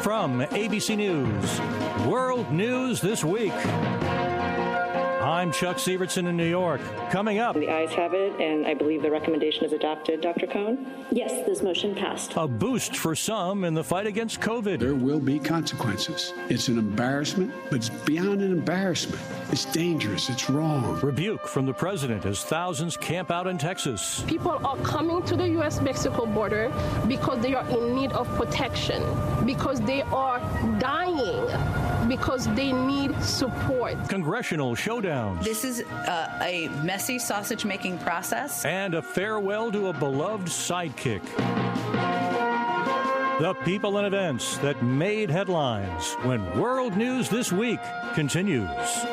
From ABC News, World News This Week. I'm Chuck Sievertson in New York. Coming up. The ayes have it, and I believe the recommendation is adopted. Dr. Cohn? Yes, this motion passed. A boost for some in the fight against COVID. There will be consequences. It's an embarrassment, but it's beyond an embarrassment. It's dangerous. It's wrong. Rebuke from the president as thousands camp out in Texas. People are coming to the U.S.-Mexico border because they are in need of protection, because they are dying, because they need support. Congressional showdowns. This is a messy sausage-making process. And a farewell to a beloved sidekick. The people and events that made headlines when World News This Week continues.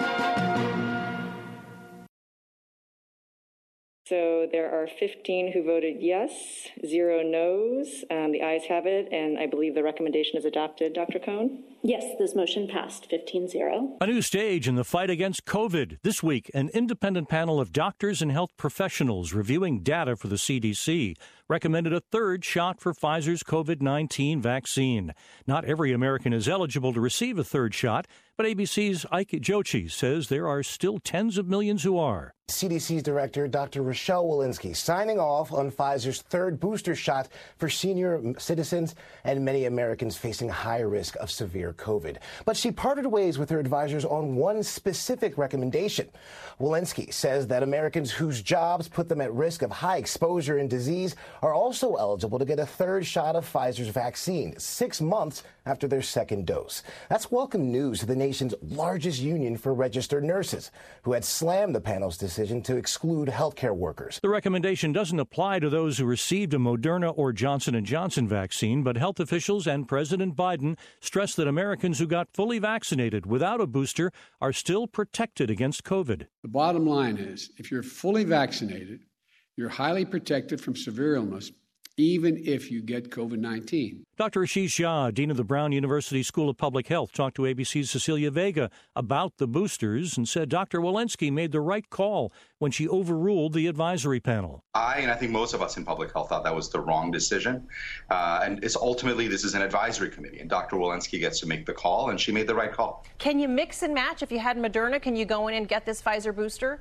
So there are 15 who voted yes, 0 no's. The ayes have it, and I believe the recommendation is adopted. Dr. Cohn? Yes, this motion passed 15-0. A new stage in the fight against COVID. This week, an independent panel of doctors and health professionals reviewing data for the CDC recommended a third shot for Pfizer's COVID-19 vaccine. Not every American is eligible to receive a third shot, but ABC's Ike Jochi says there are still tens of millions who are. CDC's director, Dr. Rochelle Walensky, signing off on Pfizer's third booster shot for senior citizens and many Americans facing high risk of severe COVID. But she parted ways with her advisors on one specific recommendation. Walensky says that Americans whose jobs put them at risk of high exposure and disease are also eligible to get a third shot of Pfizer's vaccine 6 months after their second dose. That's welcome news to the nation's largest union for registered nurses, who had slammed the panel's decision to exclude healthcare workers. The recommendation doesn't apply to those who received a Moderna or Johnson & Johnson vaccine, but health officials and President Biden stress that Americans who got fully vaccinated without a booster are still protected against COVID. The bottom line is, if you're fully vaccinated, you're highly protected from severe illness, even if you get COVID-19. Dr. Ashish Jha, Dean of the Brown University School of Public Health, talked to ABC's Cecilia Vega about the boosters and said Dr. Walensky made the right call when she overruled the advisory panel. I think most of us in public health thought that was the wrong decision. And it's ultimately, this is an advisory committee, and Dr. Walensky gets to make the call, and she made the right call. Can you mix and match? If you had Moderna, can you go in and get this Pfizer booster?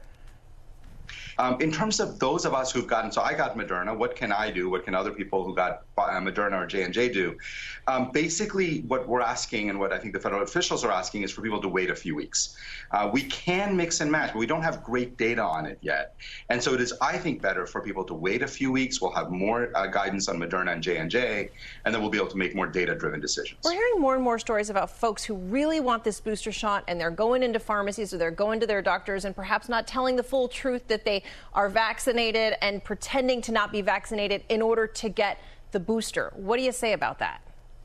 In terms of those of us who've gotten, so I got Moderna, what can I do? What can other people who got Moderna or J&J do? Basically, what we're asking and what I think the federal officials are asking is for people to wait a few weeks. We can mix and match, but we don't have great data on it yet. And so it is, I think, better for people to wait a few weeks. We'll have more guidance on Moderna and J&J, and then we'll be able to make more data-driven decisions. We're hearing more and more stories about folks who really want this booster shot, and they're going into pharmacies or they're going to their doctors and perhaps not telling the full truth that they are vaccinated and pretending to not be vaccinated in order to get the booster. What do you say about that?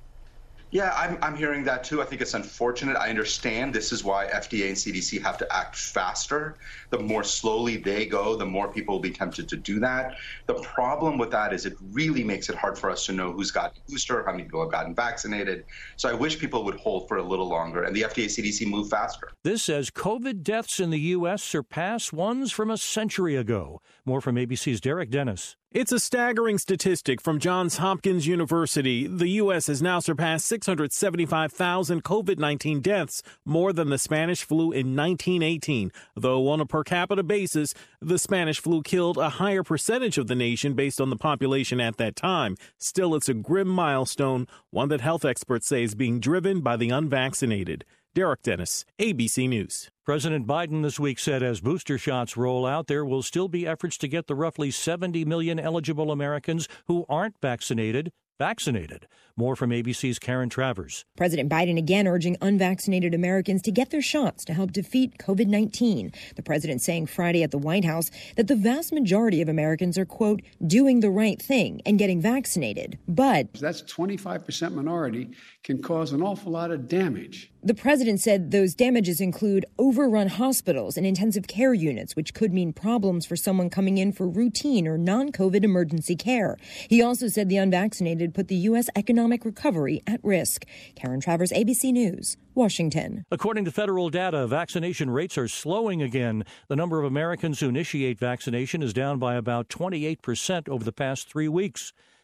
Yeah, I'm hearing that too. I think it's unfortunate. I understand this is why FDA and CDC have to act faster. The more slowly they go, the more people will be tempted to do that. The problem with that is it really makes it hard for us to know who's gotten a booster, how many people have gotten vaccinated. So I wish people would hold for a little longer and the FDA and CDC move faster. This as COVID deaths in the U.S. surpass ones from a century ago. More from ABC's Derek Dennis. It's a staggering statistic from Johns Hopkins University. The U.S. has now surpassed 675,000 COVID-19 deaths, more than the Spanish flu in 1918. Though on a per capita basis, the Spanish flu killed a higher percentage of the nation based on the population at that time. Still, it's a grim milestone, one that health experts say is being driven by the unvaccinated. Derek Dennis, ABC News. President Biden this week said as booster shots roll out, there will still be efforts to get the roughly 70 million eligible Americans who aren't vaccinated. More from ABC's Karen Travers. President Biden again urging unvaccinated Americans to get their shots to help defeat COVID-19. The president saying Friday at the White House that the vast majority of Americans are, quote, doing the right thing and getting vaccinated. But that's 25% minority can cause an awful lot of damage. The president said those damages include overrun hospitals and intensive care units, which could mean problems for someone coming in for routine or non-COVID emergency care. He also said the unvaccinated put the U.S. economic recovery at risk. Karen Travers, ABC News, Washington. According to federal data, vaccination rates are slowing again. The number of Americans who initiate vaccination is down by about 28% over the past 3 weeks.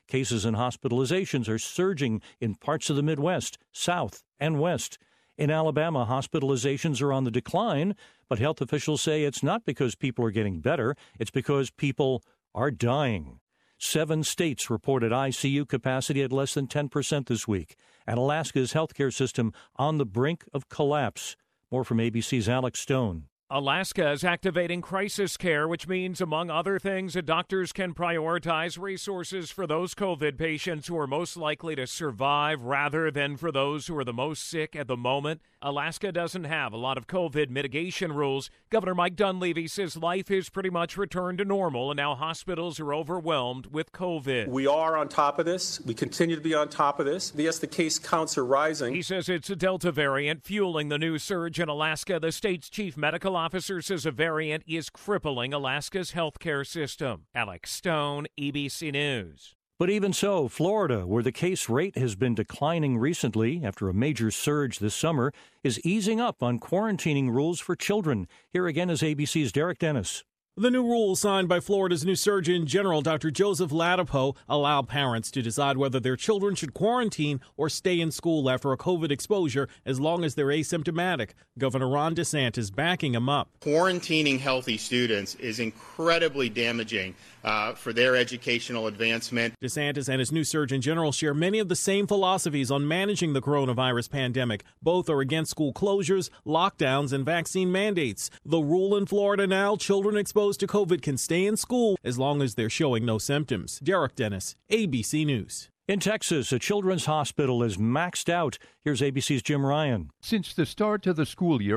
Cases and hospitalizations are surging in parts of the Midwest, South, and West. In Alabama, hospitalizations are on the decline, but health officials say it's not because people are getting better, it's because people are dying. 7 states reported ICU capacity at less than 10% this week, and Alaska's healthcare system on the brink of collapse. More from ABC's Alex Stone. Alaska is activating crisis care, which means, among other things, that doctors can prioritize resources for those COVID patients who are most likely to survive rather than for those who are the most sick at the moment. Alaska doesn't have a lot of COVID mitigation rules. Governor Mike Dunleavy says life is pretty much returned to normal, and now hospitals are overwhelmed with COVID. We are on top of this. We continue to be on top of this. Yes, the case counts are rising. He says it's a Delta variant fueling the new surge in Alaska. The state's chief medical officer says a variant is crippling Alaska's healthcare system. Alex Stone, ABC News. But even so, Florida, where the case rate has been declining recently after a major surge this summer, is easing up on quarantining rules for children. Here again is ABC's Derek Dennis. The new rules signed by Florida's new Surgeon General, Dr. Joseph Ladapo, allow parents to decide whether their children should quarantine or stay in school after a COVID exposure as long as they're asymptomatic. Governor Ron DeSantis backing him up. Quarantining healthy students is incredibly damaging for their educational advancement. DeSantis and his new Surgeon General share many of the same philosophies on managing the coronavirus pandemic. Both are against school closures, lockdowns, and vaccine mandates. The rule in Florida now, children exposed to COVID can stay in school as long as they're showing no symptoms. Derek Dennis, ABC News. In Texas, a children's hospital is maxed out. Here's ABC's Jim Ryan. Since the start of the school year,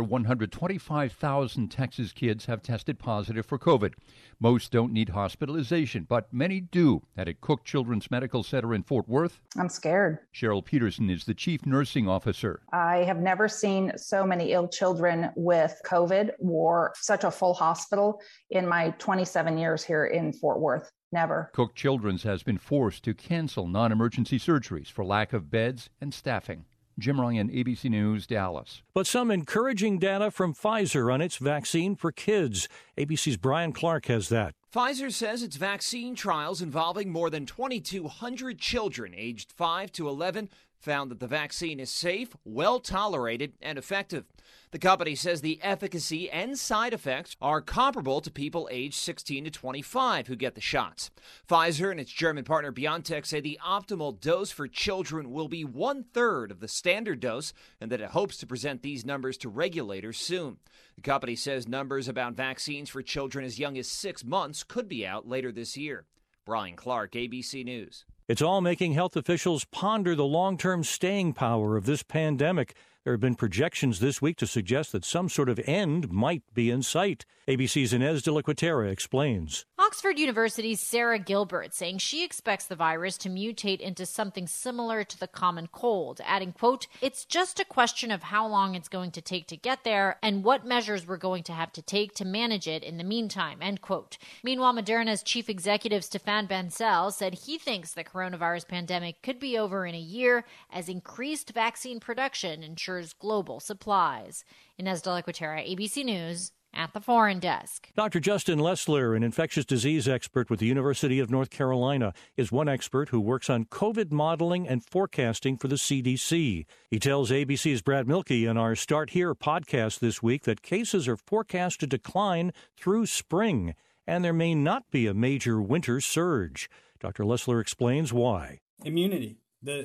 125,000 Texas kids have tested positive for COVID. Most don't need hospitalization, but many do. At Cook Children's Medical Center in Fort Worth, I'm scared. Cheryl Peterson is the chief nursing officer. I have never seen so many ill children with COVID or such a full hospital in my 27 years here in Fort Worth. Never. Cook Children's has been forced to cancel non-emergency surgeries for lack of beds and staffing. Jim Ryan, ABC News, Dallas. But some encouraging data from Pfizer on its vaccine for kids. ABC's Brian Clark has that. Pfizer says its vaccine trials involving more than 2,200 children aged 5 to 11 found that the vaccine is safe, well tolerated, and effective. The company says the efficacy and side effects are comparable to people aged 16 to 25 who get the shots. Pfizer and its German partner BioNTech say the optimal dose for children will be 1/3 of the standard dose and that it hopes to present these numbers to regulators soon. The company says numbers about vaccines for children as young as 6 months could be out later this year. Brian Clark, ABC News. It's all making health officials ponder the long-term staying power of this pandemic. There have been projections this week to suggest that some sort of end might be in sight. ABC's Inez de la Cuetera explains. Oxford University's Sarah Gilbert saying she expects the virus to mutate into something similar to the common cold, adding, quote, "It's just a question of how long it's going to take to get there and what measures we're going to have to take to manage it in the meantime," end quote. Meanwhile, Moderna's chief executive Stéphane Bancel said he thinks the coronavirus pandemic could be over in a year as increased vaccine production ensures global supplies. Inez de la Cuetera, ABC News, at the Foreign Desk. Dr. Justin Lessler, an infectious disease expert with the University of North Carolina, is one expert who works on COVID modeling and forecasting for the CDC. He tells ABC's Brad Milkey in our Start Here podcast this week that cases are forecast to decline through spring, and there may not be a major winter surge. Dr. Lessler explains why. Immunity.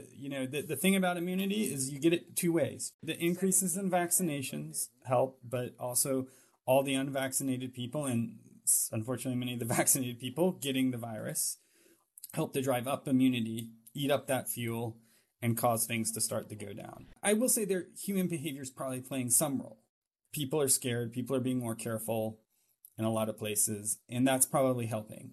The thing about immunity is you get it two ways. The increases in vaccinations help, but also all the unvaccinated people, and unfortunately many of the vaccinated people getting the virus, help to drive up immunity, eat up that fuel, and cause things to start to go down. I will say their human behavior is probably playing some role. People are scared. People are being more careful in a lot of places, and that's probably helping.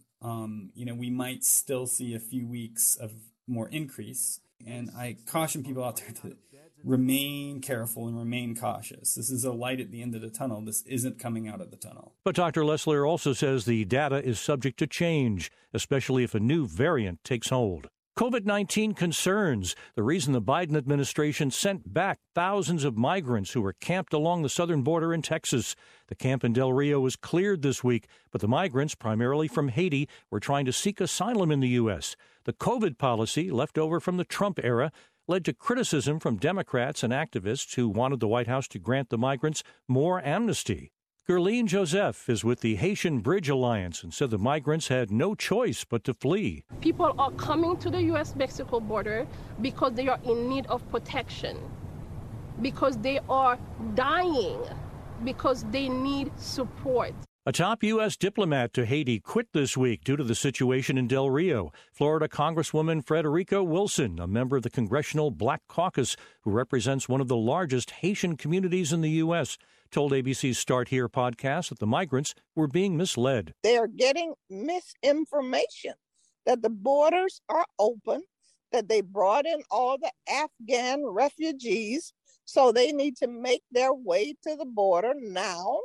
We might still see a few weeks of more increase, and I caution people out there to remain careful and remain cautious. This is a light at the end of the tunnel. This isn't coming out of the tunnel. But Dr. Lessler also says the data is subject to change, especially if a new variant takes hold. COVID-19 concerns, the reason the Biden administration sent back thousands of migrants who were camped along the southern border in Texas. The camp in Del Rio was cleared this week, but the migrants, primarily from Haiti, were trying to seek asylum in the U.S. The COVID policy, left over from the Trump era, led to criticism from Democrats and activists who wanted the White House to grant the migrants more amnesty. Gerline Joseph is with the Haitian Bridge Alliance and said the migrants had no choice but to flee. People are coming to the U.S.-Mexico border because they are in need of protection, because they are dying, because they need support. A top U.S. diplomat to Haiti quit this week due to the situation in Del Rio. Florida Congresswoman Frederica Wilson, a member of the Congressional Black Caucus who represents one of the largest Haitian communities in the U.S., told ABC's Start Here podcast that the migrants were being misled. They are getting misinformation, that the borders are open, that they brought in all the Afghan refugees, so they need to make their way to the border now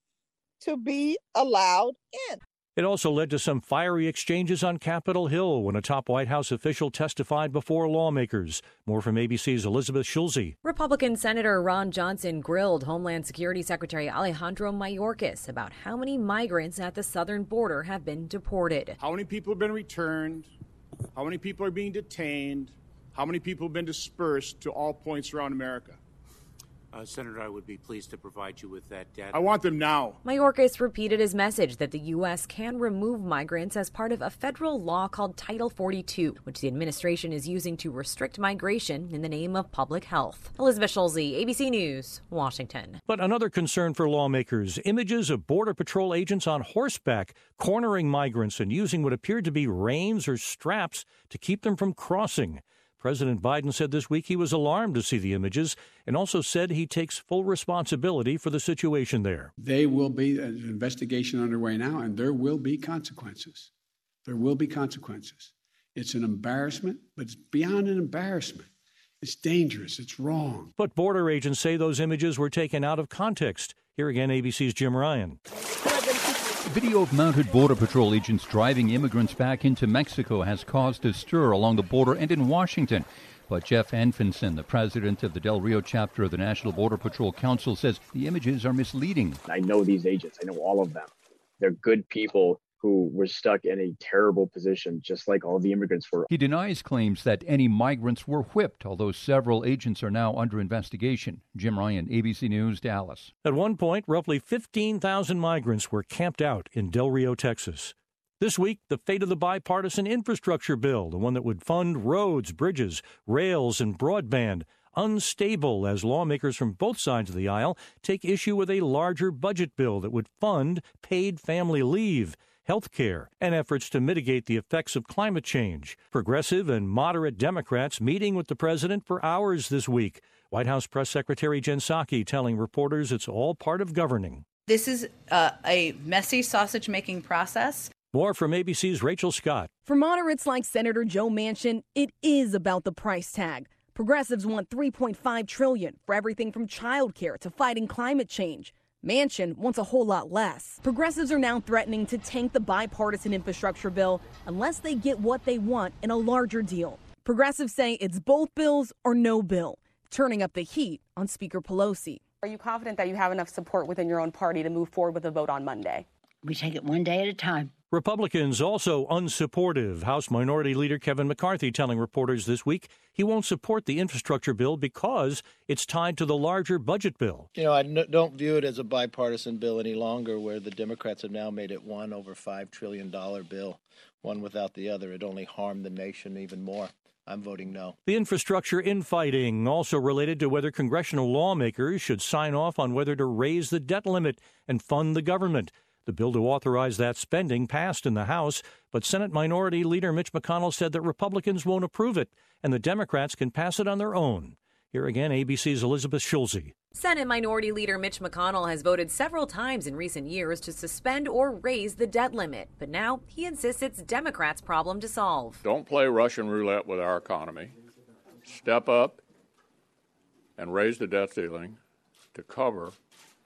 to be allowed in. It also led to some fiery exchanges on Capitol Hill when a top White House official testified before lawmakers. More from ABC's Elizabeth Schulze. Republican Senator Ron Johnson grilled Homeland Security Secretary Alejandro Mayorkas about how many migrants at the southern border have been deported. How many people have been returned? How many people are being detained? How many people have been dispersed to all points around America? Senator, I would be pleased to provide you with that data. I want them now. Mayorkas repeated his message that the U.S. can remove migrants as part of a federal law called Title 42, which the administration is using to restrict migration in the name of public health. Elizabeth Schulze, ABC News, Washington. But another concern for lawmakers, images of Border Patrol agents on horseback cornering migrants and using what appeared to be reins or straps to keep them from crossing. President Biden said this week he was alarmed to see the images and also said he takes full responsibility for the situation there. There will be an investigation underway now, and there will be consequences. There will be consequences. It's an embarrassment, but it's beyond an embarrassment. It's dangerous. It's wrong. But border agents say those images were taken out of context. Here again, ABC's Jim Ryan. Video of mounted Border Patrol agents driving immigrants back into Mexico has caused a stir along the border and in Washington. But Jeff Anfinson, the president of the Del Rio chapter of the National Border Patrol Council, says the images are misleading. I know these agents. I know all of them. They're good people who were stuck in a terrible position, just like all the immigrants were. He denies claims that any migrants were whipped, although several agents are now under investigation. Jim Ryan, ABC News, Dallas. At one point, roughly 15,000 migrants were camped out in Del Rio, Texas. This week, the fate of the bipartisan infrastructure bill, the one that would fund roads, bridges, rails, and broadband, unstable as lawmakers from both sides of the aisle take issue with a larger budget bill that would fund paid family leave, health care, and efforts to mitigate the effects of climate change. Progressive and moderate Democrats meeting with the president for hours this week. White House Press Secretary Jen Psaki telling reporters it's all part of governing. This is a messy sausage-making process. More from ABC's Rachel Scott. For moderates like Senator Joe Manchin, it is about the price tag. Progressives want $3.5 trillion for everything from childcare to fighting climate change. Manchin wants a whole lot less. Progressives are now threatening to tank the bipartisan infrastructure bill unless they get what they want in a larger deal. Progressives say it's both bills or no bill, turning up the heat on Speaker Pelosi. Are you confident that you have enough support within your own party to move forward with a vote on Monday? We take it one day at a time. Republicans also unsupportive. House Minority Leader Kevin McCarthy telling reporters this week he won't support the infrastructure bill because it's tied to the larger budget bill. You know, I don't view it as a bipartisan bill any longer, where the Democrats have now made it one over $5 trillion bill, one without the other. It only harmed the nation even more. I'm voting no. The infrastructure infighting also related to whether congressional lawmakers should sign off on whether to raise the debt limit and fund the government. The bill to authorize that spending passed in the House, but Senate Minority Leader Mitch McConnell said that Republicans won't approve it and the Democrats can pass it on their own. Here again, ABC's Elizabeth Schulze. Senate Minority Leader Mitch McConnell has voted several times in recent years to suspend or raise the debt limit, but now he insists it's Democrats' problem to solve. Don't play Russian roulette with our economy. Step up and raise the debt ceiling to cover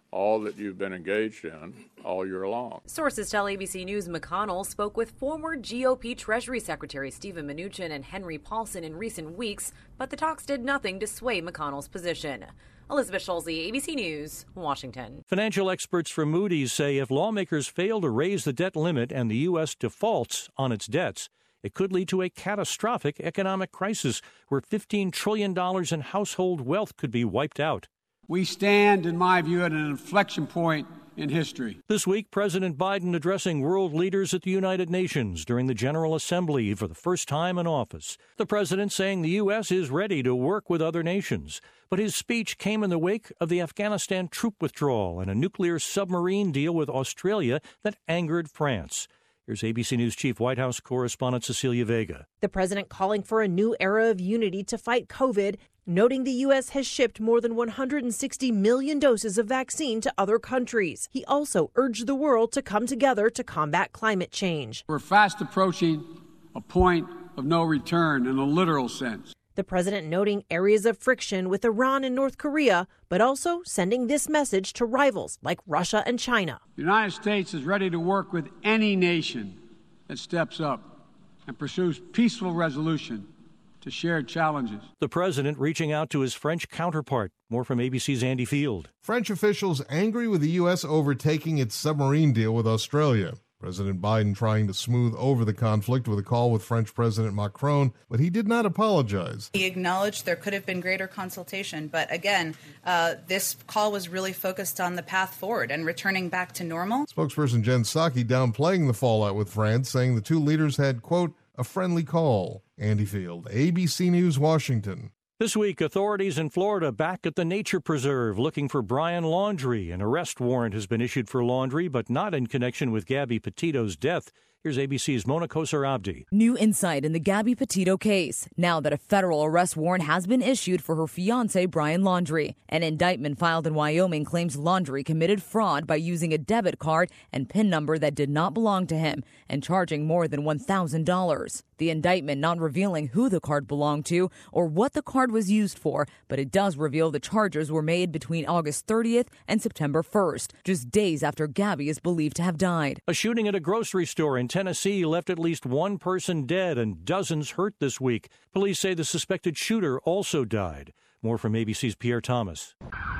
all that you've been engaged in all year long. Sources tell ABC News McConnell spoke with former GOP Treasury Secretary Steven Mnuchin and Henry Paulson in recent weeks, but the talks did nothing to sway McConnell's position. Elizabeth Schulze, ABC News, Washington. Financial experts from Moody's say if lawmakers fail to raise the debt limit and the U.S. defaults on its debts, it could lead to a catastrophic economic crisis where $15 trillion in household wealth could be wiped out. We stand, in my view, at an inflection point in history. This week, President Biden addressing world leaders at the United Nations during the General Assembly for the first time in office. The president saying the U.S. is ready to work with other nations. But his speech came in the wake of the Afghanistan troop withdrawal and a nuclear submarine deal with Australia that angered France. Here's ABC News Chief White House correspondent Cecilia Vega. The president calling for a new era of unity to fight COVID, noting the U.S. has shipped more than 160 million doses of vaccine to other countries. He also urged the world to come together to combat climate change. We're fast approaching a point of no return in a literal sense. The president noting areas of friction with Iran and North Korea, but also sending this message to rivals like Russia and China. The United States is ready to work with any nation that steps up and pursues peaceful resolution to shared challenges. The president reaching out to his French counterpart. More from ABC's Andy Field. French officials angry with the U.S. overtaking its submarine deal with Australia. President Biden trying to smooth over the conflict with a call with French President Macron, but he did not apologize. He acknowledged there could have been greater consultation, but again, this call was really focused on the path forward and returning back to normal. Spokesperson Jen Psaki downplaying the fallout with France, saying the two leaders had, quote, a friendly call. Andy Field, ABC News, Washington. This week, authorities in Florida back at the Nature Preserve looking for Brian Laundrie. An arrest warrant has been issued for Laundrie, but not in connection with Gabby Petito's death. Here's ABC's Mona Kosar Abdi. New insight in the Gabby Petito case, now that a federal arrest warrant has been issued for her fiancé, Brian Laundrie. An indictment filed in Wyoming claims Laundrie committed fraud by using a debit card and PIN number that did not belong to him and charging more than $1,000. The indictment not revealing who the card belonged to or what the card was used for, but it does reveal the charges were made between August 30th and September 1st, just days after Gabby is believed to have died. A shooting at a grocery store in Tennessee left at least one person dead and dozens hurt this week. Police say the suspected shooter also died. More from ABC's Pierre Thomas.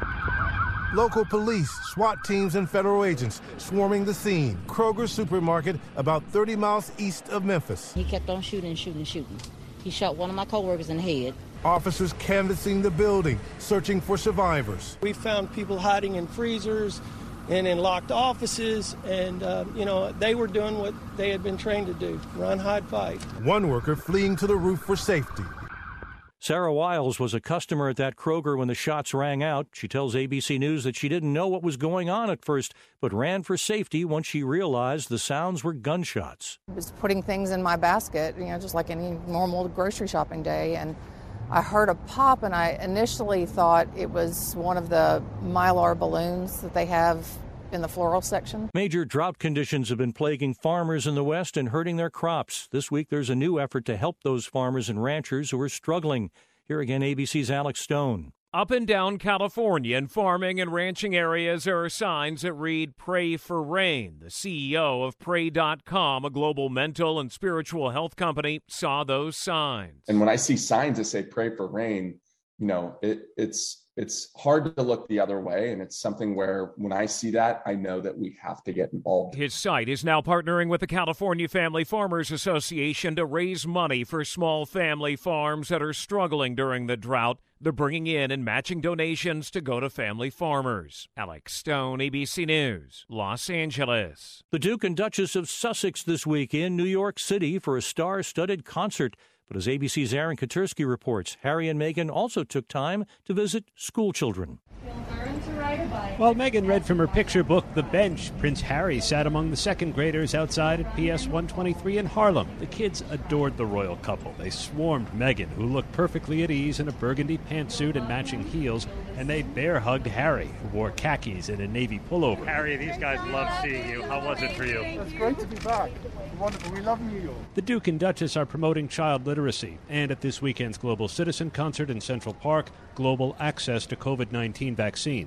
Local police, SWAT teams, and federal agents swarming the scene. Kroger supermarket about 30 miles east of Memphis. He kept on shooting. He shot one of my coworkers in the head. Officers canvassing the building, searching for survivors. We found people hiding in freezers and in locked offices, and, they were doing what they had been trained to do, run, hide, fight. One worker fleeing to the roof for safety. Sarah Wiles was a customer at that Kroger when the shots rang out. She tells ABC News that she didn't know what was going on at first, but ran for safety once she realized the sounds were gunshots. I was putting things in my basket, just like any normal grocery shopping day, and I heard a pop, and I initially thought it was one of the Mylar balloons that they have in the floral section. Major drought conditions have been plaguing farmers in the West and hurting their crops. This week, there's a new effort to help those farmers and ranchers who are struggling. Here again, ABC's Alex Stone. Up and down California in farming and ranching areas, there are signs that read, "Pray for rain." The CEO of Pray.com, a global mental and spiritual health company, saw those signs. And when I see signs that say, "Pray for rain," it's hard to look the other way, and it's something where when I see that, I know that we have to get involved. His site is now partnering with the California Family Farmers Association to raise money for small family farms that are struggling during the drought. They're bringing in and matching donations to go to family farmers. Alex Stone, ABC News, Los Angeles. The Duke and Duchess of Sussex this week in New York City for a star-studded concert. But as ABC's Aaron Katursky reports, Harry and Meghan also took time to visit school children. While Meghan read from her picture book, The Bench, Prince Harry sat among the second graders outside at PS 123 in Harlem. The kids adored the royal couple. They swarmed Meghan, who looked perfectly at ease in a burgundy pantsuit and matching heels, and they bear-hugged Harry, who wore khakis and a navy pullover. Harry, these guys love seeing you. How was it for you? It's great to be back. Wonderful. We love New York. The Duke and Duchess are promoting child literacy, and at this weekend's Global Citizen concert in Central Park, global access to COVID-19 vaccines.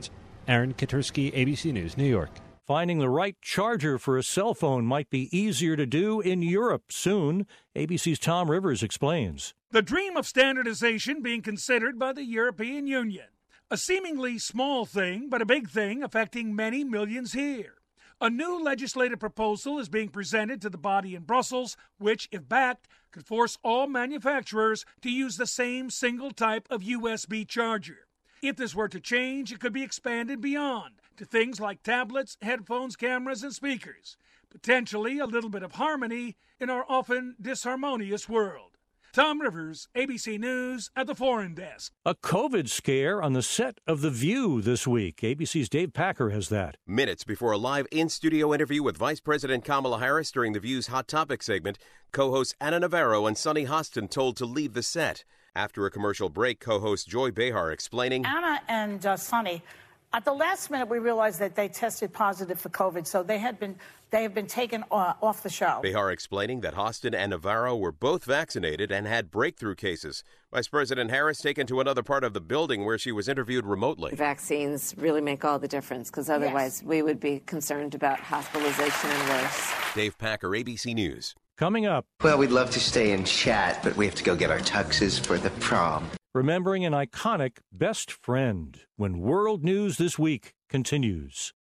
Aaron Katursky, ABC News, New York. Finding the right charger for a cell phone might be easier to do in Europe soon. ABC's Tom Rivers explains. The dream of standardization being considered by the European Union. A seemingly small thing, but a big thing affecting many millions here. A new legislative proposal is being presented to the body in Brussels, which, if backed, could force all manufacturers to use the same single type of USB charger. If this were to change, it could be expanded beyond to things like tablets, headphones, cameras, and speakers. Potentially a little bit of harmony in our often disharmonious world. Tom Rivers, ABC News at the Foreign Desk. A COVID scare on the set of The View this week. ABC's Dave Packer has that. Minutes before a live in-studio interview with Vice President Kamala Harris during The View's Hot Topic segment, co-hosts Ana Navarro and Sunny Hostin told to leave the set. After a commercial break, co-host Joy Behar explaining, Anna and Sunny, at the last minute we realized that they tested positive for COVID, so they have been taken off the show. Behar explaining that Hostin and Navarro were both vaccinated and had breakthrough cases. Vice President Harris taken to another part of the building where she was interviewed remotely. Vaccines really make all the difference, because otherwise we would be concerned about hospitalization and worse. Dave Packer, ABC News. Coming up. Well, we'd love to stay and chat, but we have to go get our tuxes for the prom. Remembering an iconic best friend when World News This Week continues.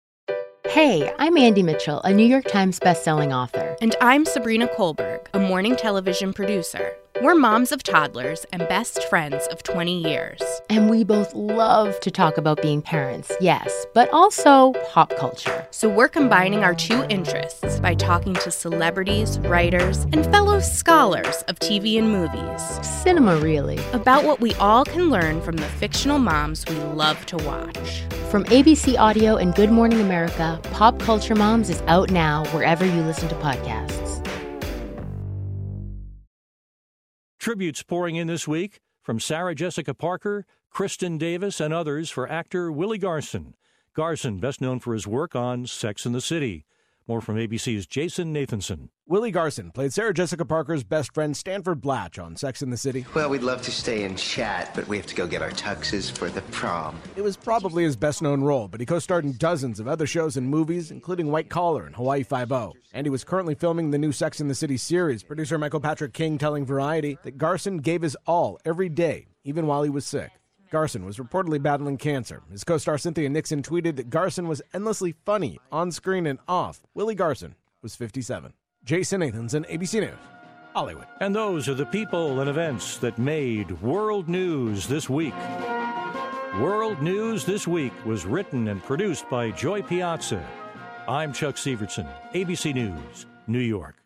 Hey, I'm Andy Mitchell, a New York Times bestselling author. And I'm Sabrina Kohlberg, a morning television producer. We're moms of toddlers and best friends of 20 years. And we both love to talk about being parents, yes, but also pop culture. So we're combining our two interests by talking to celebrities, writers, and fellow scholars of TV and movies. Cinema, really. About what we all can learn from the fictional moms we love to watch. From ABC Audio and Good Morning America, Pop Culture Moms is out now wherever you listen to podcasts. Tributes pouring in this week from Sarah Jessica Parker, Kristen Davis, and others for actor Willie Garson. Garson, best known for his work on Sex and the City. More from ABC's Jason Nathanson. Willie Garson played Sarah Jessica Parker's best friend Stanford Blatch on Sex and the City. Well, we'd love to stay and chat, but we have to go get our tuxes for the prom. It was probably his best-known role, but he co-starred in dozens of other shows and movies, including White Collar and Hawaii Five-0. And he was currently filming the new Sex and the City series. Producer Michael Patrick King telling Variety that Garson gave his all every day, even while he was sick. Garson was reportedly battling cancer. His co-star Cynthia Nixon tweeted that Garson was endlessly funny, on screen and off. Willie Garson was 57. Jason Nathanson, ABC News, Hollywood. And those are the people and events that made World News This Week. World News This Week was written and produced by Joy Piazza. I'm Chuck Sievertson, ABC News, New York.